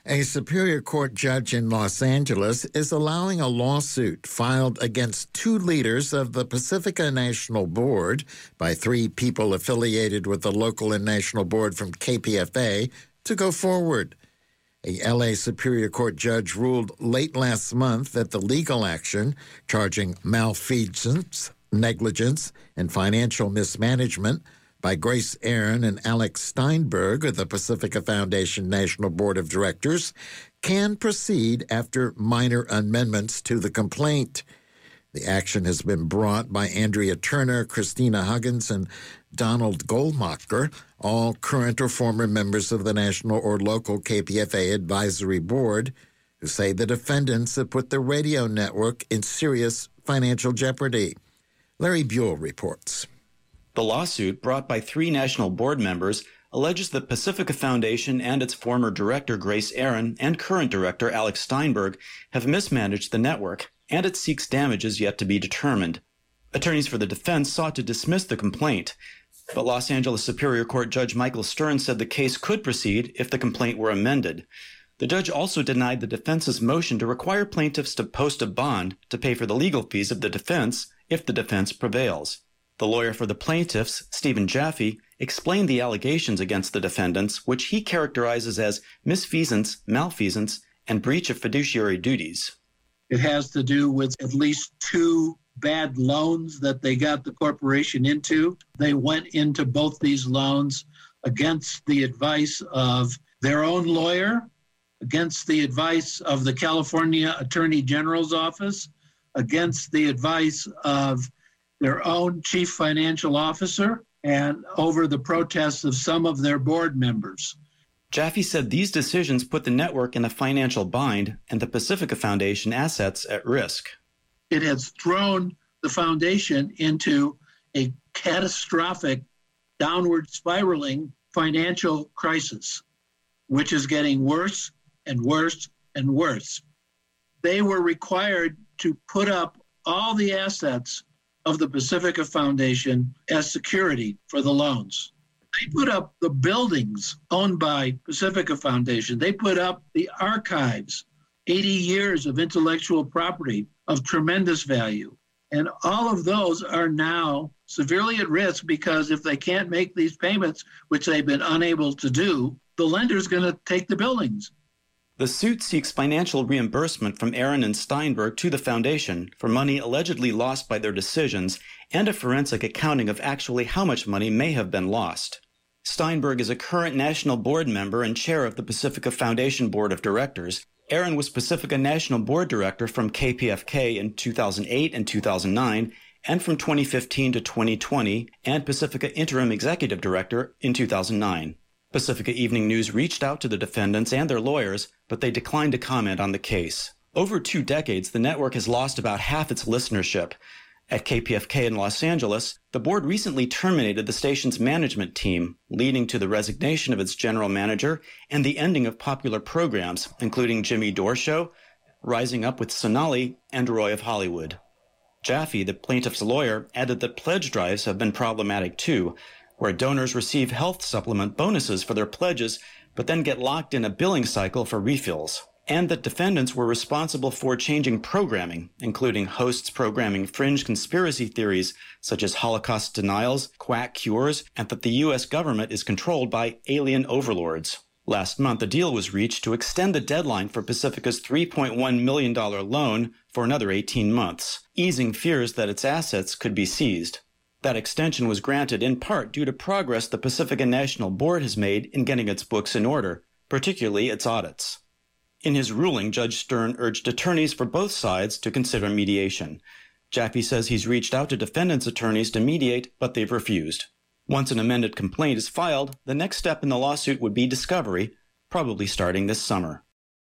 A Superior Court judge in Los Angeles is allowing a lawsuit filed against two leaders of the Pacifica National Board by three people affiliated with the local and national board from KPFA to go forward. A L.A. Superior Court judge ruled late last month that the legal action charging malfeasance, negligence, and financial mismanagement by Grace Aaron and Alex Steinberg of the Pacifica Foundation National Board of Directors can proceed after minor amendments to the complaint. The action has been brought by Andrea Turner, Christina Huggins, and Donald Goldmacher, all current or former members of the national or local KPFA advisory board, who say the defendants have put the radio network in serious financial jeopardy. Larry Buell reports. The lawsuit, brought by three national board members, alleges that Pacifica Foundation and its former director, Grace Aaron, and current director, Alex Steinberg, have mismanaged the network, and it seeks damages yet to be determined. Attorneys for the defense sought to dismiss the complaint, but Los Angeles Superior Court Judge Michael Stern said the case could proceed if the complaint were amended. The judge also denied the defense's motion to require plaintiffs to post a bond to pay for the legal fees of the defense if the defense prevails. The lawyer for the plaintiffs, Stephen Jaffe, explained the allegations against the defendants, which he characterizes as misfeasance, malfeasance, and breach of fiduciary duties. It has to do with at least two bad loans that they got the corporation into. They went into both these loans against the advice of their own lawyer, against the advice of the California Attorney General's office, against the advice of their own chief financial officer, and over the protests of some of their board members. Jaffe said these decisions put the network in a financial bind and the Pacifica Foundation assets at risk. It has thrown the foundation into a catastrophic, downward spiraling financial crisis, which is getting worse and worse and worse. They were required to put up all the assets of the Pacifica Foundation as security for the loans. They put up the buildings owned by Pacifica Foundation. They put up the archives, 80 years of intellectual property of tremendous value. And all of those are now severely at risk because if they can't make these payments, which they've been unable to do, the lender's going to take the buildings. The suit seeks financial reimbursement from Aaron and Steinberg to the foundation for money allegedly lost by their decisions and a forensic accounting of actually how much money may have been lost. Steinberg is a current national board member and chair of the Pacifica Foundation Board of Directors. Aaron was Pacifica National Board Director from KPFK in 2008 and 2009, and from 2015 to 2020, and Pacifica Interim Executive Director in 2009. Pacifica Evening News reached out to the defendants and their lawyers, but they declined to comment on the case. Over 2 decades, the network has lost about half its listenership. At KPFK in Los Angeles, the board recently terminated the station's management team, leading to the resignation of its general manager and the ending of popular programs, including Jimmy Dore Show, Rising Up with Sonali, and Roy of Hollywood. Jaffe, the plaintiff's lawyer, added that pledge drives have been problematic too, where donors receive health supplement bonuses for their pledges, but then get locked in a billing cycle for refills, and that defendants were responsible for changing programming, including hosts programming fringe conspiracy theories such as Holocaust denials, quack cures, and that the U.S. government is controlled by alien overlords. Last month, a deal was reached to extend the deadline for Pacifica's $3.1 million loan for another 18 months, easing fears that its assets could be seized. That extension was granted in part due to progress the Pacifica National Board has made in getting its books in order, particularly its audits. In his ruling, Judge Stern urged attorneys for both sides to consider mediation. Jaffe says he's reached out to defendants' attorneys to mediate, but they've refused. Once an amended complaint is filed, the next step in the lawsuit would be discovery, probably starting this summer.